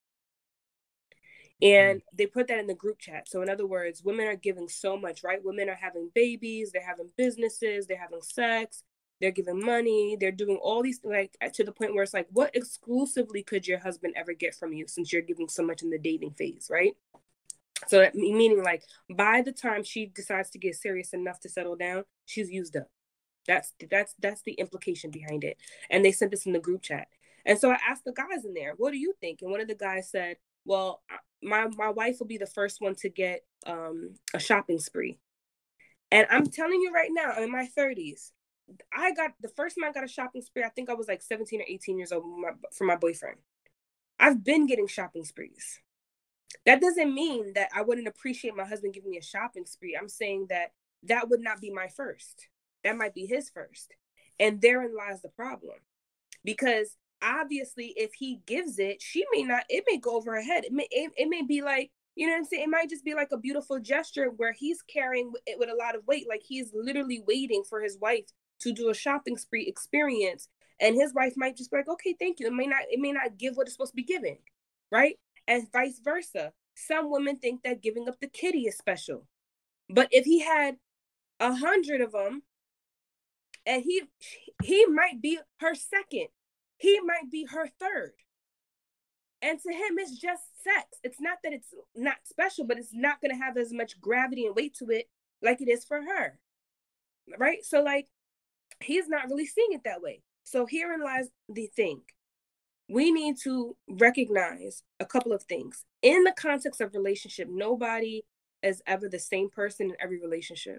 S2: And they put that in the group chat. So in other words, women are giving so much, right? Women are having babies, they're having businesses, they're having sex, they're giving money, they're doing all these, like, to the point where it's like, what exclusively could your husband ever get from you since you're giving so much in the dating phase, right? So that meaning, like, by the time she decides to get serious enough to settle down, she's used up. That's that's that's the implication behind it. And they sent this in the group chat. And so I asked the guys in there, what do you think? And one of the guys said, well, my my wife will be the first one to get um, a shopping spree. And I'm telling you right now, I'm in my thirties, I got, the first time I got a shopping spree, I think I was like seventeen or eighteen years old my, for my boyfriend. I've been getting shopping sprees. That doesn't mean that I wouldn't appreciate my husband giving me a shopping spree. I'm saying that that would not be my first. That might be his first. And therein lies the problem. Because obviously, if he gives it, she may not, it may go over her head. It may, it, it may be like, you know what I'm saying? It might just be like a beautiful gesture where he's carrying it with a lot of weight. Like he's literally waiting for his wife to do a shopping spree experience. And his wife might just be like, okay, thank you. It may not, it may not give what it's supposed to be giving, right? And vice versa. Some women think that giving up the kitty is special. But if he had a hundred of them, and he he might be her second, he might be her third. And to him, it's just sex. It's not that it's not special, but it's not going to have as much gravity and weight to it like it is for her, right? So, like, he's not really seeing it that way. So herein lies the thing. We need to recognize a couple of things. In the context of relationship, nobody is ever the same person in every relationship.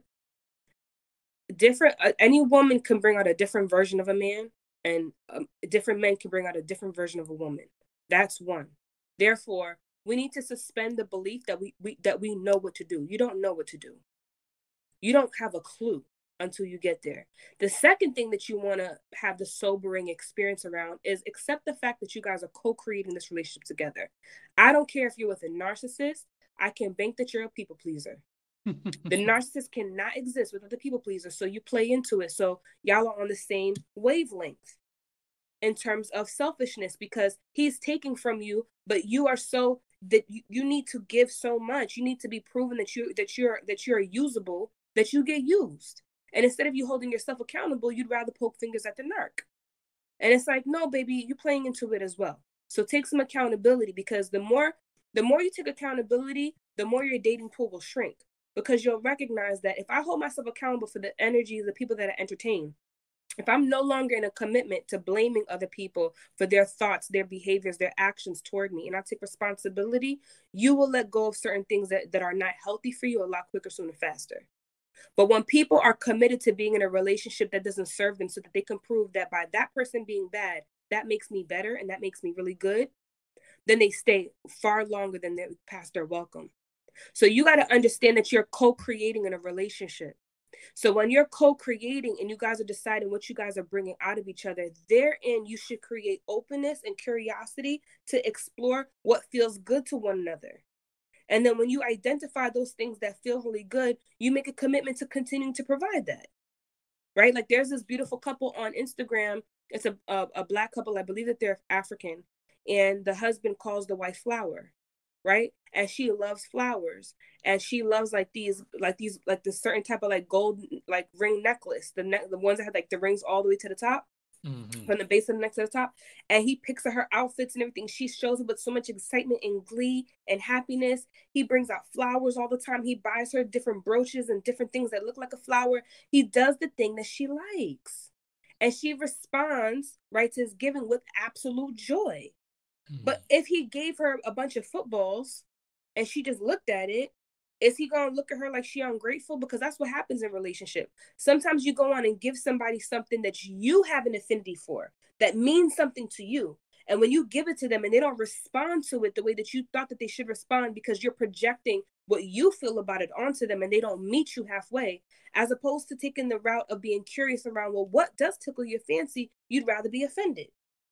S2: Different, uh, any woman can bring out a different version of a man, and um, different men can bring out a different version of a woman. That's one. Therefore, we need to suspend the belief that we, we that we know what to do. You don't know what to do. You don't have a clue until you get there. The second thing that you want to have the sobering experience around is accept the fact that you guys are co-creating this relationship together. I don't care if you're with a narcissist. I can bank that you're a people pleaser. The narcissist cannot exist without the people pleaser. So you play into it. So y'all are on the same wavelength in terms of selfishness, because he's taking from you, but you are so that you, you need to give so much. You need to be proven that you that you're that you're usable, that you get used. And instead of you holding yourself accountable, you'd rather poke fingers at the narc. And it's like, no, baby, you're playing into it as well. So take some accountability, because the more the more you take accountability, the more your dating pool will shrink. Because you'll recognize that if I hold myself accountable for the energy of the people that I entertain, if I'm no longer in a commitment to blaming other people for their thoughts, their behaviors, their actions toward me, and I take responsibility, you will let go of certain things that, that are not healthy for you a lot quicker, sooner, faster. But when people are committed to being in a relationship that doesn't serve them so that they can prove that by that person being bad, that makes me better and that makes me really good, then they stay far longer than they're past their welcome. So you got to understand that you're co-creating in a relationship. So when you're co-creating and you guys are deciding what you guys are bringing out of each other, therein you should create openness and curiosity to explore what feels good to one another. And then when you identify those things that feel really good, you make a commitment to continuing to provide that, right? Like there's this beautiful couple on Instagram. It's a, a, a Black couple. I believe that they're African. And the husband calls the wife Flower, right? And she loves flowers. And she loves like these, like these, like this certain type of like gold, like ring necklace. The ne- the ones that have like the rings all the way to the top. Mm-hmm. From the base of the neck to the top. And he picks at her outfits and everything. She shows up with so much excitement and glee and happiness. He brings out flowers all the time. He buys her different brooches and different things that look like a flower. He does the thing that she likes. And she responds, right, to his giving with absolute joy. Mm-hmm. But if he gave her a bunch of footballs and she just looked at it, is he going to look at her like she ungrateful? Because that's what happens in relationship. Sometimes you go on and give somebody something that you have an affinity for, that means something to you. And when you give it to them and they don't respond to it the way that you thought that they should respond because you're projecting what you feel about it onto them and they don't meet you halfway, as opposed to taking the route of being curious around, well, what does tickle your fancy? You'd rather be offended.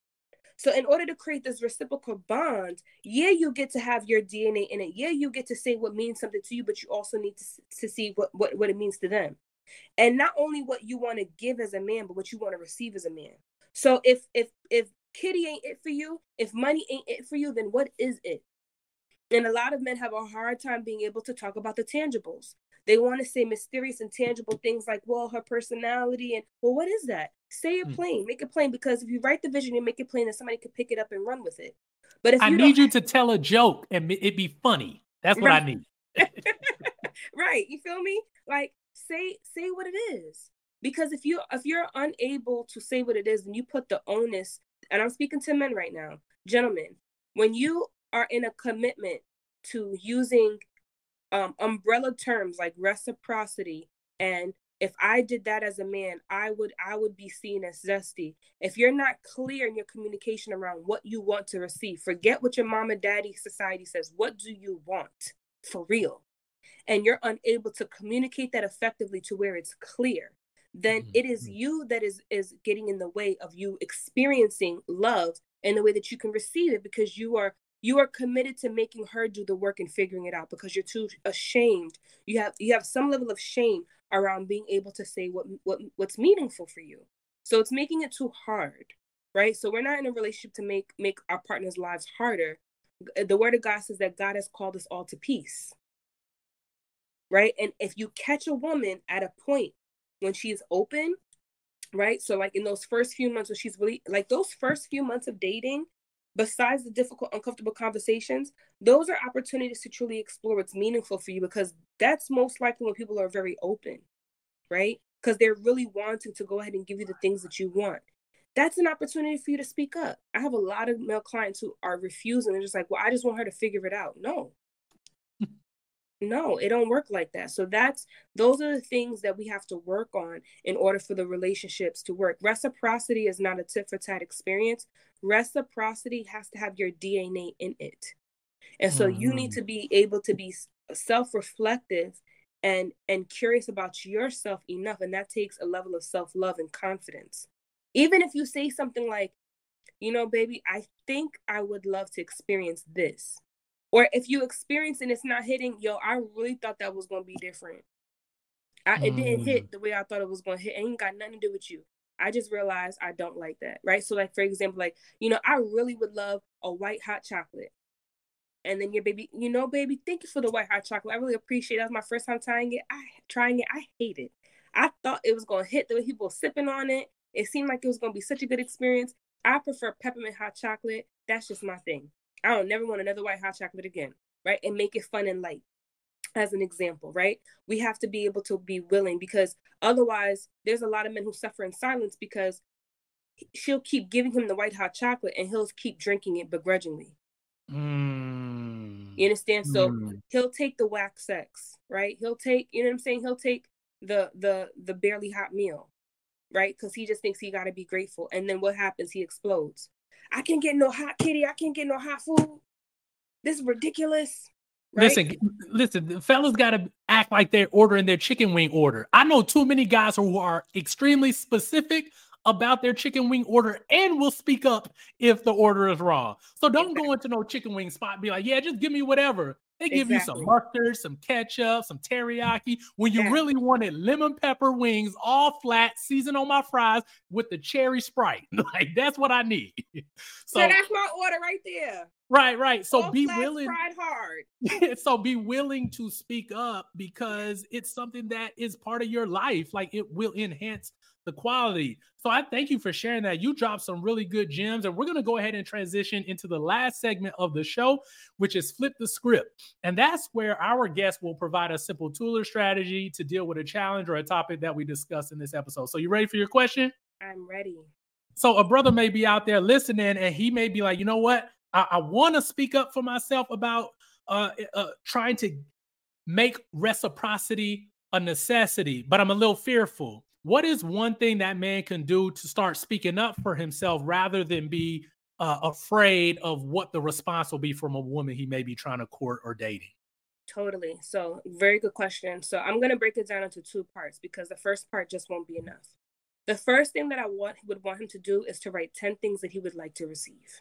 S2: So in order to create this reciprocal bond, yeah, you get to have your D N A in it. Yeah, you get to say what means something to you, but you also need to, to see what, what, what it means to them. And not only what you want to give as a man, but what you want to receive as a man. So if if if kitty ain't it for you, if money ain't it for you, then what is it? And a lot of men have a hard time being able to talk about the tangibles. They want to say mysterious and tangible things like, well, her personality. And, well, what is that? Say it plain. Make it plain. Because if you write the vision and make it plain, then somebody could pick it up and run with it. But if
S1: I
S2: you
S1: need
S2: don't...
S1: you to tell a joke and it be funny. That's what
S2: right.
S1: I need.
S2: Right. You feel me? Like, say say what it is. Because if you if you're unable to say what it is, then you put the onus, and I'm speaking to men right now, gentlemen, when you are in a commitment to using um, umbrella terms like reciprocity, and if I did that as a man, I would I would be seen as zesty. If you're not clear in your communication around what you want to receive, forget what your mama, daddy, society says. What do you want for real? And you're unable to communicate that effectively to where it's clear, then mm-hmm. it is you that is is getting in the way of you experiencing love in the way that you can receive it, because you are you are committed to making her do the work and figuring it out, because you're too ashamed. You have you have some level of shame around being able to say what what what's meaningful for you. So it's making it too hard, right? So we're not in a relationship to make make our partner's lives harder. The word of God says that God has called us all to peace, right? And if you catch a woman at a point when she's open, right? So like in those first few months when she's really, like those first few months of dating, besides the difficult, uncomfortable conversations, those are opportunities to truly explore what's meaningful for you, because that's most likely when people are very open, right? Because they're really wanting to go ahead and give you the things that you want. That's an opportunity for you to speak up. I have a lot of male clients who are refusing. They're just like, well, I just want her to figure it out. No. No, it don't work like that. So that's, those are the things that we have to work on in order for the relationships to work. Reciprocity is not a tit for tat experience. Reciprocity has to have your D N A in it. And so mm-hmm. you need to be able to be self-reflective and, and curious about yourself enough. And that takes a level of self-love and confidence. Even if you say something like, you know, baby, I think I would love to experience this. Or if you experience and it's not hitting, yo, I really thought that was going to be different. I, it didn't mm. hit the way I thought it was going to hit. It ain't got nothing to do with you. I just realized I don't like that, right? So like, for example, like, you know, I really would love a white hot chocolate. And then your baby, you know, baby, thank you for the white hot chocolate. I really appreciate it. That was my first time trying it. I trying it. I hate it. I thought it was going to hit the way people were sipping on it. It seemed like it was going to be such a good experience. I prefer peppermint hot chocolate. That's just my thing. I don't never want another white hot chocolate again, right? And make it fun and light, as an example, right? We have to be able to be willing, because otherwise there's a lot of men who suffer in silence because she'll keep giving him the white hot chocolate and he'll keep drinking it begrudgingly.
S1: Mm.
S2: You understand? So
S1: mm.
S2: he'll take the whack sex, right? He'll take, you know what I'm saying? He'll take the the the barely hot meal, right? Because he just thinks he got to be grateful. And then what happens? He explodes. I can't get no hot kitty. I can't get no hot food. This is ridiculous. Right?
S1: Listen, listen, the fellas got to act like they're ordering their chicken wing order. I know too many guys who are extremely specific about their chicken wing order and will speak up if the order is wrong. So don't exactly. go into no chicken wing spot and be like, yeah, just give me whatever. They give exactly. you some mustard, some ketchup, some teriyaki. When you yeah. really wanted lemon pepper wings, all flat, seasoned on my fries with the cherry Sprite. Like, that's what I need.
S2: So, so that's my order right there.
S1: Right, right. So
S2: all
S1: be
S2: flat,
S1: willing.
S2: Fried hard.
S1: So be willing to speak up, because it's something that is part of your life. Like, it will enhance the quality. So I thank you for sharing that. You dropped some really good gems, and we're going to go ahead and transition into the last segment of the show, which is Flip the Script. And that's where our guest will provide a simple tool or strategy to deal with a challenge or a topic that we discussed in this episode. So you ready for your question?
S2: I'm ready.
S1: So a brother may be out there listening, and he may be like, you know what? I, I want to speak up for myself about uh, uh, trying to make reciprocity a necessity, but I'm a little fearful. What is one thing that man can do to start speaking up for himself rather than be uh, afraid of what the response will be from a woman he may be trying to court or dating?
S2: Totally. So very good question. So I'm going to break it down into two parts, because the first part just won't be enough. The first thing that I want would want him to do is to write ten things that he would like to receive.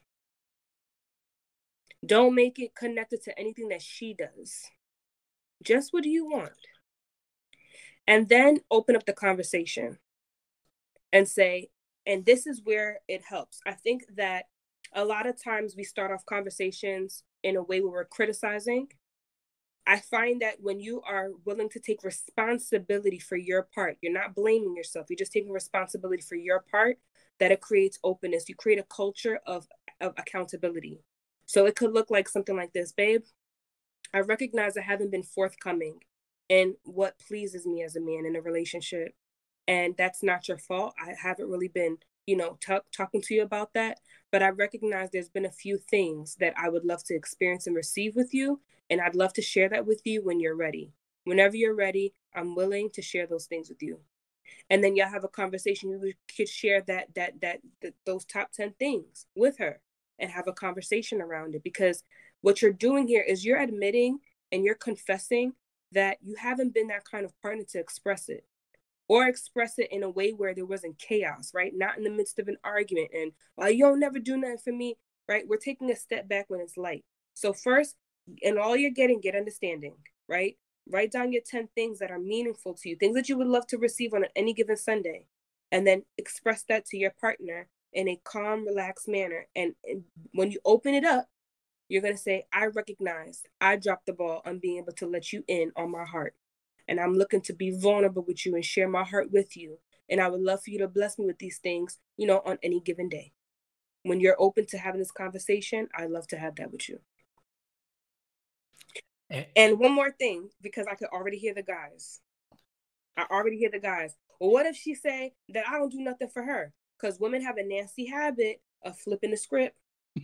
S2: Don't make it connected to anything that she does. Just what do you want? And then open up the conversation and say, and this is where it helps. I think that a lot of times we start off conversations in a way where we're criticizing I find that when you are willing to take responsibility for your part, you're not blaming yourself, you're just taking responsibility for your part, that it creates openness. You create a culture of, of accountability. So it could look like something like this: babe, I recognize I haven't been forthcoming in what pleases me as a man in a relationship. And that's not your fault. I haven't really been, you know, t- talking to you about that. But I recognize there's been a few things that I would love to experience and receive with you. And I'd love to share that with you when you're ready. Whenever you're ready, I'm willing to share those things with you. And then y'all have a conversation. You could share that, that, that, that those top ten things with her and have a conversation around it. Because what you're doing here is you're admitting and you're confessing that you haven't been that kind of partner to express it. Or express it in a way where there wasn't chaos, right? Not in the midst of an argument and, well, you don't never do nothing for me, right? We're taking a step back when it's light. So first, and all you're getting, get understanding, right? Write down your ten things that are meaningful to you, things that you would love to receive on any given Sunday. And then express that to your partner in a calm, relaxed manner. And, and when you open it up, you're going to say, I recognize I dropped the ball on being able to let you in on my heart. And I'm looking to be vulnerable with you and share my heart with you. And I would love for you to bless me with these things, you know, on any given day. When you're open to having this conversation, I'd love to have that with you. And one more thing, because I could already hear the guys. I already hear the guys. Well, what if she say that I don't do nothing for her? Because women have a nasty habit of flipping the script.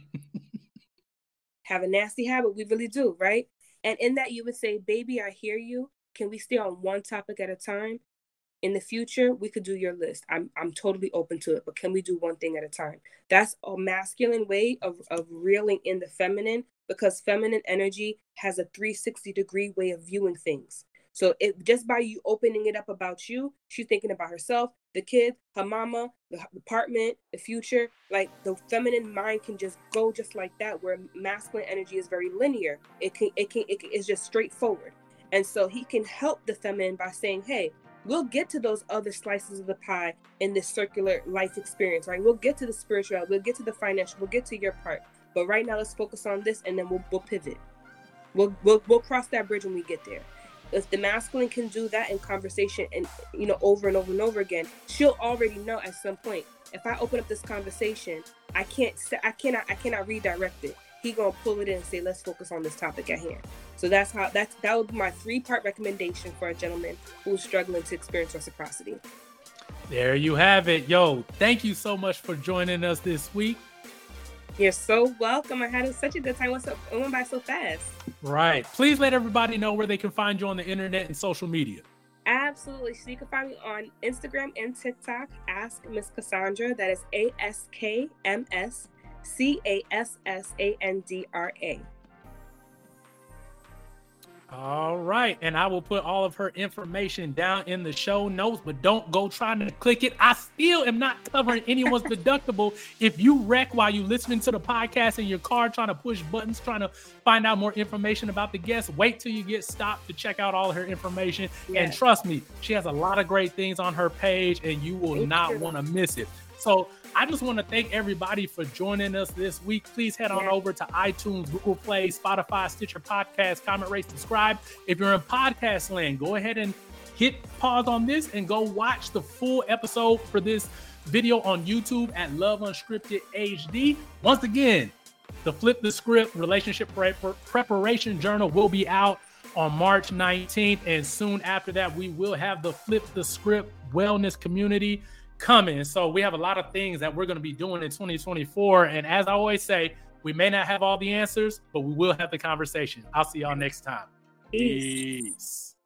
S2: Have a nasty habit. We really do, right? And in that you would say, baby, I hear you. Can we stay on one topic at a time? In the future, we could do your list. I'm I'm totally open to it, but can we do one thing at a time? That's a masculine way of, of reeling in the feminine, because feminine energy has a three sixty degree way of viewing things. So it, just by you opening it up about you, she's thinking about herself, the kid, her mama, the apartment, the future. Like the feminine mind can just go just like that, where masculine energy is very linear. It can it can it can, it's just straightforward. And so he can help the feminine by saying, hey, we'll get to those other slices of the pie in this circular life experience, right? We'll get to the spiritual, we'll get to the financial, we'll get to your part. But right now, let's focus on this, and then we'll we'll pivot. We'll we'll we'll cross that bridge when we get there. If the masculine can do that in conversation and, you know, over and over and over again, she'll already know at some point, if I open up this conversation, I can't I cannot I cannot redirect it. He gonna pull it in and say, let's focus on this topic at hand. So that's how that's that would be my three-part recommendation for a gentleman who's struggling to experience reciprocity.
S1: There you have it. Yo, thank you so much for joining us this week.
S2: You're so welcome. I had such a good time. What's up? It went by so fast.
S1: Right. Please let everybody know where they can find you on the internet and social media.
S2: Absolutely. So you can find me on Instagram and TikTok. Ask Miss Cassandra. That is A S K M S C A S S A N D R A.
S1: All right. And I will put all of her information down in the show notes, but don't go trying to click it. I still am not covering anyone's deductible. If you wreck while you listening to the podcast in your car, trying to push buttons, trying to find out more information about the guest, wait till you get stopped to check out all her information. Yes. And trust me, she has a lot of great things on her page, and you will thank not want to miss it. So I just want to thank everybody for joining us this week. Please head on yeah. over to iTunes, Google Play, Spotify, Stitcher Podcast, comment, rate, subscribe. If you're in podcast land, go ahead and hit pause on this and go watch the full episode for this video on YouTube at Love Unscripted H D. Once again, the Flip the Script Relationship Pre- Preparation Journal will be out on March nineteenth. And soon after that, we will have the Flip the Script Wellness Community coming. So we have a lot of things that we're going to be doing in twenty twenty-four. And as I always say, we may not have all the answers, but we will have the conversation. I'll see y'all next time. Peace. Peace.